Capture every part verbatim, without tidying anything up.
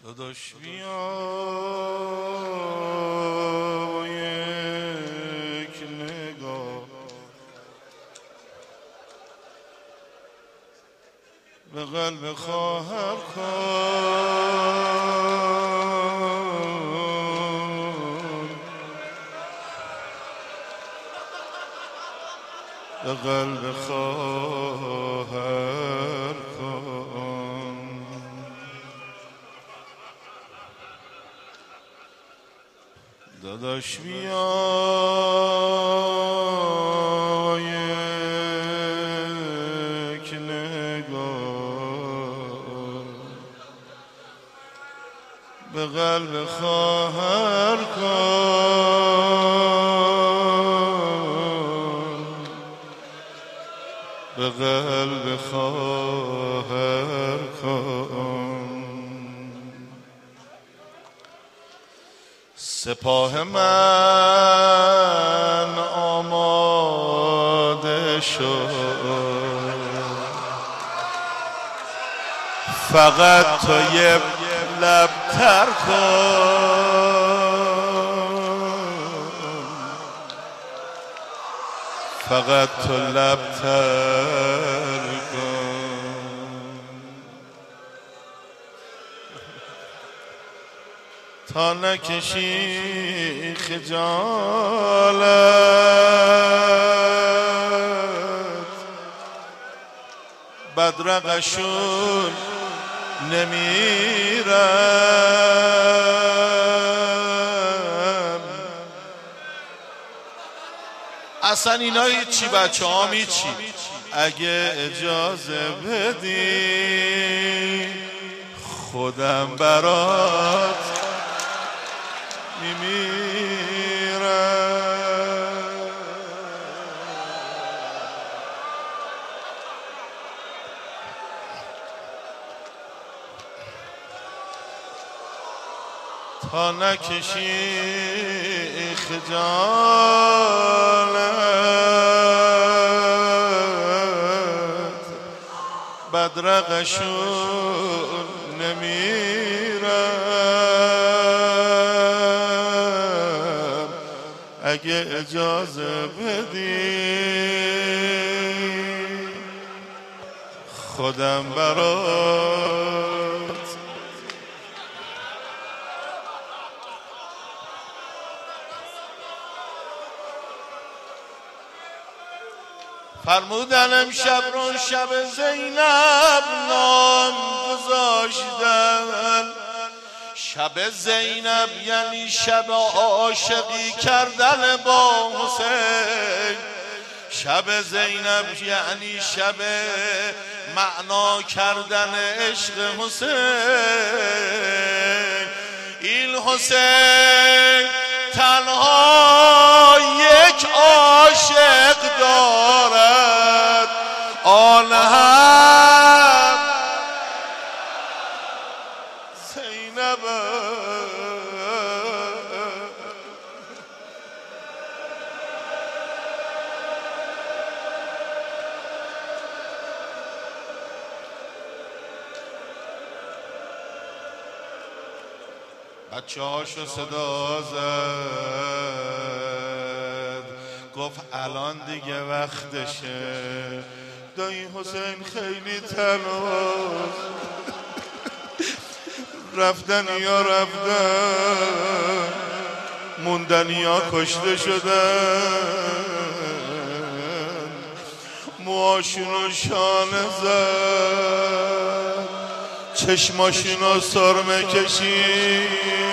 داداش بیا با یک نگاه به قلب خواهر کن، به قلب خواهر کن. داداش بیا یک نگاه به قلب خواهر کن، به قلب خواهر کن. سپاه من آماده شد، فقط تو یه لب تر کن، فقط تو لب تر کن. تا نکشی خجالت بدرقشون نمیرم. اصلا اینا هیچی، بچه ها هیچی. اگه اجازه بدی خودم برات میمیرم. تا نکشی خجالت بدرقشون نمیرم. اگه اجازه بدی خودم برات فرمودن امشب رو شب زینب نام گذاشتن. شب زینب یعنی شب عاشقی کردن با حسین. شب زینب یعنی شب معنا کردن عشق حسین. این حسین تنها یک عاشق دارد، آن هم زینب. بچه هاشو صدا زد، گفت الان دیگه وقتشه. دایی حسین خیلی تنهاست، رفتن یا رفتن، موندن یا کشته شدن. موهاشونو شانه زد، چشماشونو سرمه کشید.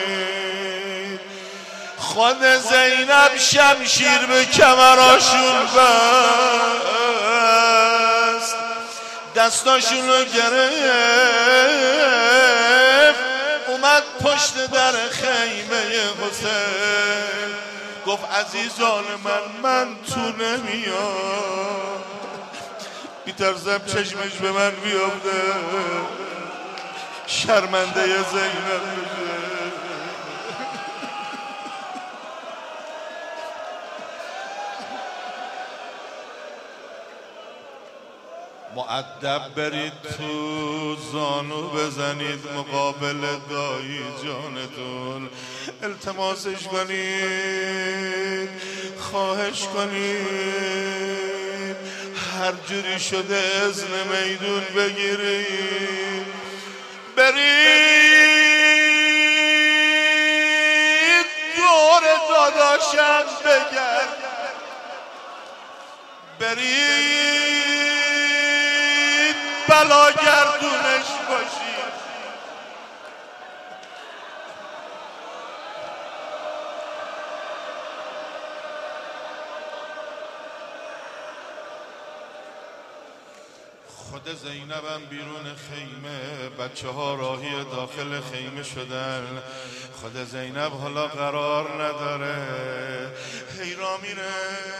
خود زینب شمشیر به کمراشون بست، دستاشونو گرفت، اومد پشت در خیمه حسین. گفت عزیزان من من تو نمیام، میترسم چشمش به من بیفته، شرمنده زینب بشه. مؤدب برید تو زانو بزنید مقابل دایی جانتون، التماسش کنید، خواهش کنید، هر جوری شده اذن میدون بگیرید، برید دور داداشم بگرد، برید بلا گردونش باشید. خود زینبم بیرون خیمه، بچه ها راهی داخل خیمه شدن، خود زینب حالا قرار نداره، هی را میره،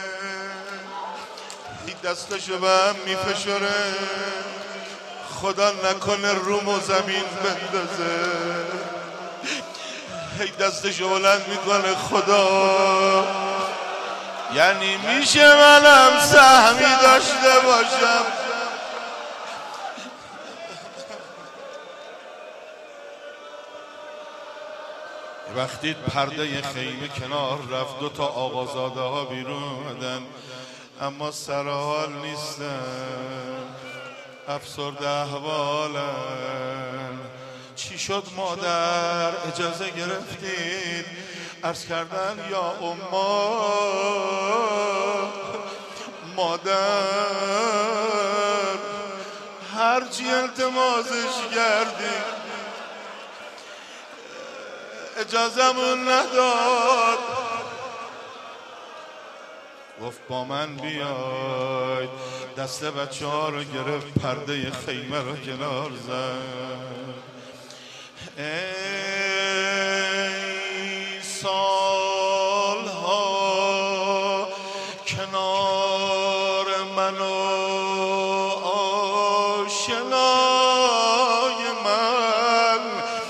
هی دستشو به هم میفشاره، خدا نکنه روم و زمین بندازه، هی دستشو بلند میکنه، خدا یعنی میشه منم سهمی داشته باشم. وقتی پرده خیمه کنار رفت، دو تا آقازاده ها بیرون اومدن، اما سر حال نیستن، افسرده احوالن. چی شد مادر اجازه گرفتید؟ عرض کردن یا اما مادر هرچی التماسش کردید اجازمون نداد، گفت با من بیاید، دست بچه ها رو گرفت، پرده خیمه رو کنار زد. ای سالها کنار من و آشنای من،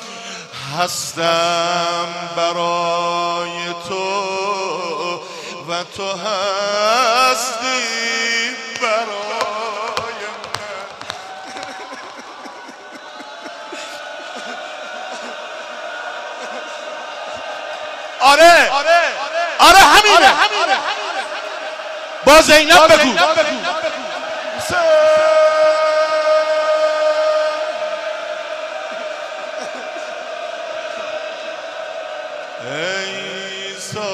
هستم برای تو و تو هستی برای من. آره آره همینه، با زینب بگو ای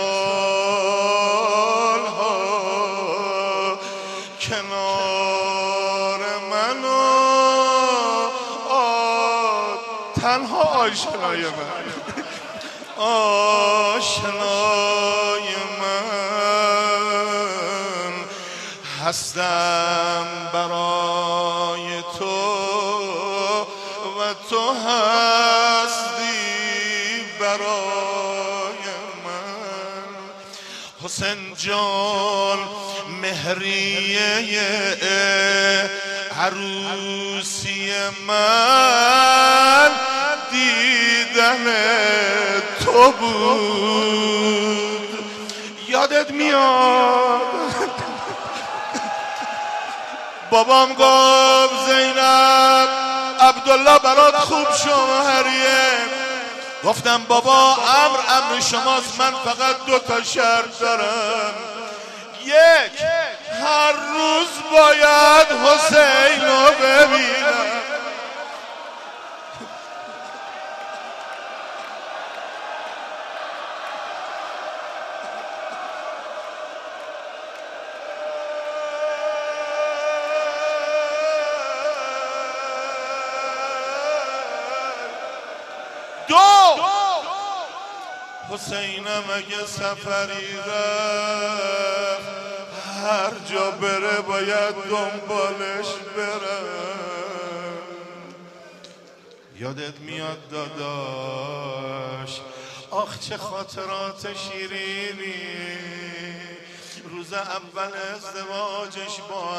سالها کنار من و تنها آشنای من، آشنای من، هستم برای تو و تو هستی برای من. حسین جان مهریه عروسی من دیدن تو بود، یادت میاد بابام گفت زینب عبدالله برات خوب شوهریه، گفتم بابا امر امر شماست، من فقط دو تا شرط دارم، یک هر روز باید حسین رو ببینم، دو حسینم اگه سفری رفت هر جا بره باید دنبالش برم. یادت میاد داداش آخ چه خاطرات شیرینی، روز اول ازدواجش با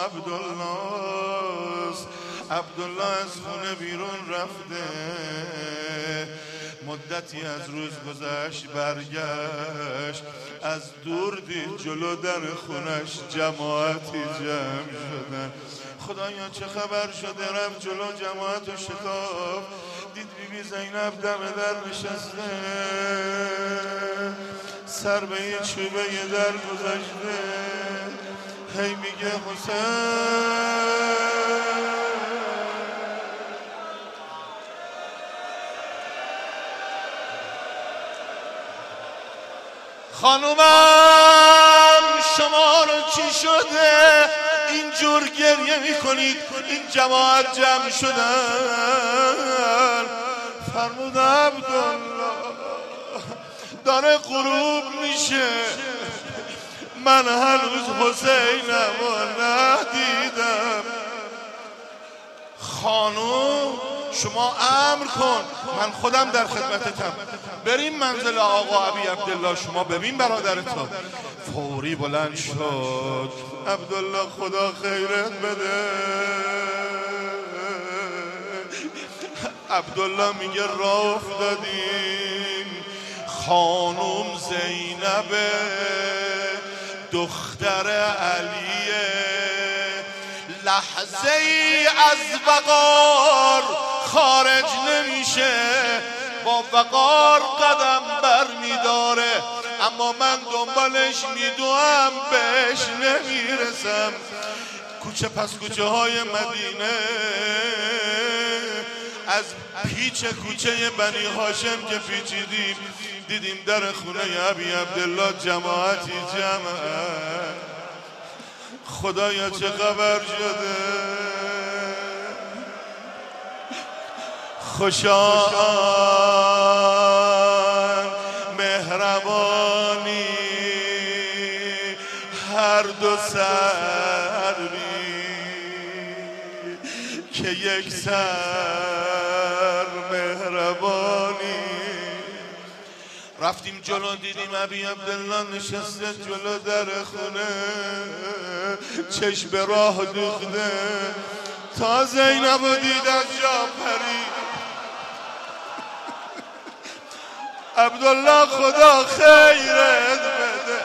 عبدالله، عبدالله از خونه بیرون رفته، مدتی از روز گذشت برگشت، از دور دید جلو در خونش جماعتی جمع شدن. خدایا چه خبر شده؟ رفت جلو جماعت و شکاف، دید بی بی زینب دم در نشسته، سر به یه چوبه یه در گذاشته، هی میگه حسین. خانومم شما رو چی شده اینجور گریه میکنید؟ این جماعت جمع شدن. فرمود عبدالله داره غروب میشه، من هنوز حسینم رو ندیدم. خانوم شما امر کن، من خودم در خدمتتم، بریم منزل آقا ابی عبدالله، شما ببین برادرتو. فوری بلند شد. عبدالله خدا خیرت بده. عبدالله میگه راه افتادیم، خانوم زینب دختر علیه، لحظه ای از وقار خارج نمیشه، با وقار قدم بر میداره، اما من دنبالش میدوم بهش نمیرسم. کوچه پس کوچه های مدینه، از پیچ کوچه بنی هاشم که پیچیدیم دیدیم در خونه ابی عبدالله جماعتی جمعه. خدایا چه خبر شده؟ خوشان مهربانی هر دو سر بی که یک سر مهربانی. رفتیم جلو دیدیم ابی عبدالله نشسته جلو در خونه، چشم به راه دوخته، تا زینب رو دید از جا پرید. عبدالله خدا خیرت بده،